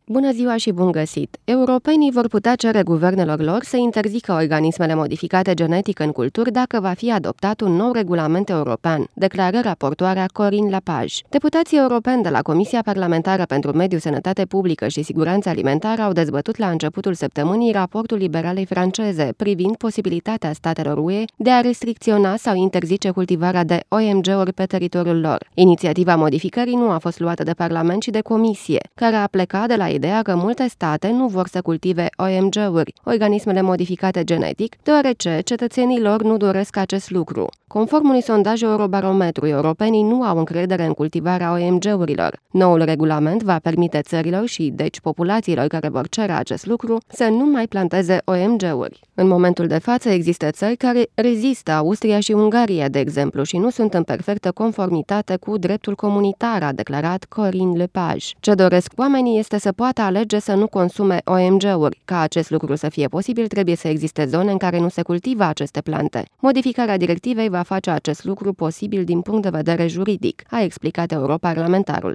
Bună ziua și bun găsit! Europenii vor putea cere guvernelor lor să interzică organismele modificate genetic în culturi dacă va fi adoptat un nou regulament european, declară raportoarea Corinne Lepage. Deputații europeni de la Comisia Parlamentară pentru Mediu, Sănătate Publică și Siguranță Alimentară au dezbătut la începutul săptămânii raportul liberalei franceze privind posibilitatea statelor UE de a restricționa sau interzice cultivarea de OMG-uri pe teritoriul lor. Inițiativa modificării nu a fost luată de Parlament, ci de Comisie, care a plecat de la ideea că multe state nu vor să cultive OMG-uri, organismele modificate genetic, deoarece cetățenii lor nu doresc acest lucru. Conform unui sondaj Eurobarometru, europenii nu au încredere în cultivarea OMG-urilor. Noul regulament va permite țărilor și, deci, populațiilor care vor cere acest lucru să nu mai planteze OMG-uri. În momentul de față există țări care rezistă, Austria și Ungaria, de exemplu, și nu sunt în perfectă conformitate cu dreptul comunitar, a declarat Corinne Lepage. Ce doresc oamenii este să poată alege să nu consume OMG-uri. Ca acest lucru să fie posibil, trebuie să existe zone în care nu se cultivă aceste plante. Modificarea directivei va face acest lucru posibil din punct de vedere juridic, a explicat europarlamentarul.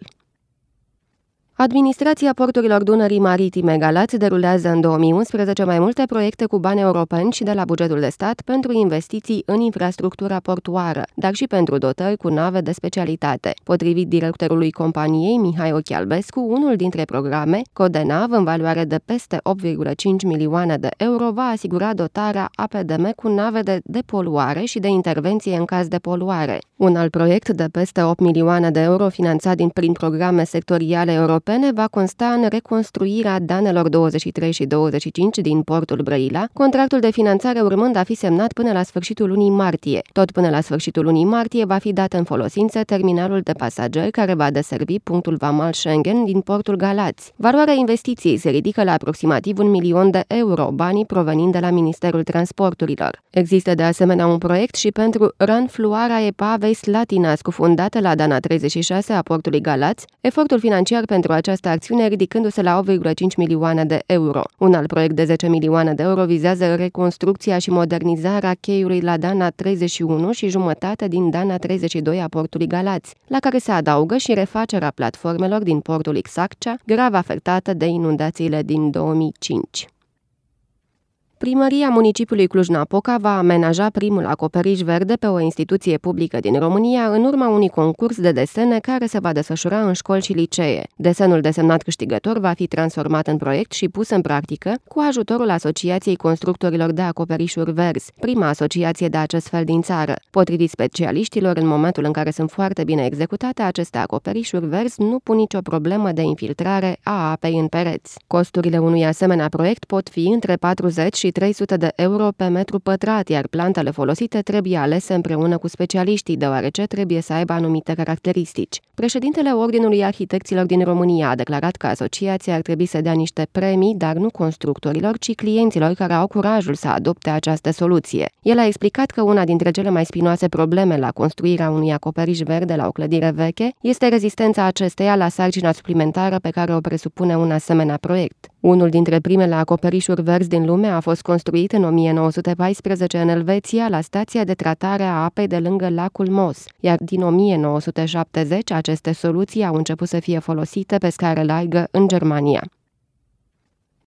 Administrația porturilor Dunării Maritime Galați derulează în 2011 mai multe proiecte cu bani europeni și de la bugetul de stat pentru investiții în infrastructura portuară, dar și pentru dotări cu nave de specialitate. Potrivit directorului companiei, Mihai Ochialbescu, unul dintre programe, Codenav, în valoare de peste 8,5 milioane de euro, va asigura dotarea APDM cu nave de depoluare și de intervenție în caz de poluare. Un alt proiect de peste 8 milioane de euro finanțat prin programe sectoriale europene va consta în reconstruirea danelor 23 și 25 din portul Brăila, contractul de finanțare urmând a fi semnat până la sfârșitul lunii martie. Tot până la sfârșitul lunii martie va fi dat în folosință terminalul de pasageri care va deservi punctul vamal Schengen din portul Galați. Valoarea investiției se ridică la aproximativ 1 milion de euro, banii provenind de la Ministerul Transporturilor. Există de asemenea un proiect și pentru ranfluarea epavei Slatina, scufundată la Dana 36 a portului Galați, efortul financiar pentru această acțiune ridicându-se la 8,5 milioane de euro. Un alt proiect de 10 milioane de euro vizează reconstrucția și modernizarea cheiului la Dana 31 și jumătate din Dana 32 a portului Galați, la care se adaugă și refacerea platformelor din portul Ixaccea, grav afectată de inundațiile din 2005. Primăria municipiului Cluj-Napoca va amenaja primul acoperiș verde pe o instituție publică din România în urma unui concurs de desene care se va desfășura în școli și licee. Desenul desemnat câștigător va fi transformat în proiect și pus în practică cu ajutorul Asociației Constructorilor de Acoperișuri Verzi, prima asociație de acest fel din țară. Potrivit specialiștilor, în momentul în care sunt foarte bine executate, aceste acoperișuri verzi nu pun nicio problemă de infiltrare a apei în pereți. Costurile unui asemenea proiect pot fi între 40 și 300 de euro pe metru pătrat, iar plantele folosite trebuie alese împreună cu specialiștii, deoarece trebuie să aibă anumite caracteristici. Președintele Ordinului Arhitecților din România a declarat că asociația ar trebui să dea niște premii, dar nu constructorilor, ci clienților care au curajul să adopte această soluție. El a explicat că una dintre cele mai spinoase probleme la construirea unui acoperiș verde la o clădire veche este rezistența acesteia la sarcina suplimentară pe care o presupune un asemenea proiect. Unul dintre primele acoperișuri verzi din lume a fost construit în 1914 în Elveția, la stația de tratare a apei de lângă lacul Moss, iar din 1970 aceste soluții au început să fie folosite pe scară largă în Germania.